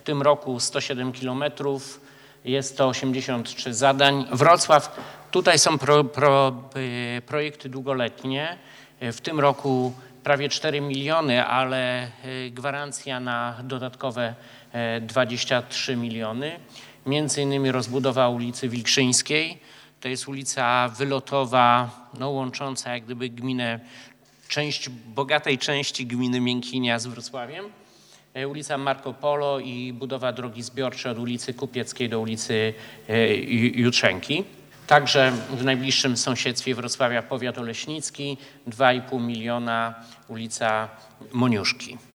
w tym roku 107 km, jest to 83 zadań. Wrocław, tutaj są projekty długoletnie. W tym roku prawie 4 miliony, ale gwarancja na dodatkowe 23 miliony. Między innymi rozbudowa ulicy Wilczyńskiej. To jest ulica wylotowa, łącząca jak gdyby gminę, bogatej części gminy Miękinia z Wrocławiem. Ulica Marco Polo i budowa drogi zbiorczej od ulicy Kupieckiej do ulicy Jutrzenki. Także w najbliższym sąsiedztwie Wrocławia powiat oleśnicki, 2,5 miliona, ulica Moniuszki.